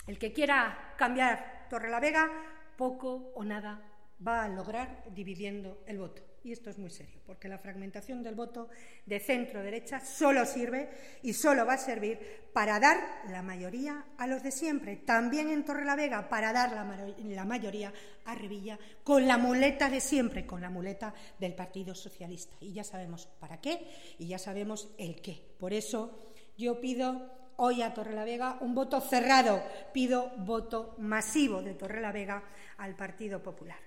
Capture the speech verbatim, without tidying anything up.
El que quiera cambiar Torrelavega, poco o nada va a lograr dividiendo el voto. Y esto es muy serio, porque la fragmentación del voto de centro-derecha solo sirve y solo va a servir para dar la mayoría a los de siempre. También en Torrelavega, para dar la, la mayoría a Revilla, con la muleta de siempre, con la muleta del Partido Socialista. Y ya sabemos para qué y ya sabemos el qué. Por eso yo pido hoy a Torrelavega un voto cerrado, pido voto masivo de Torrelavega al Partido Popular.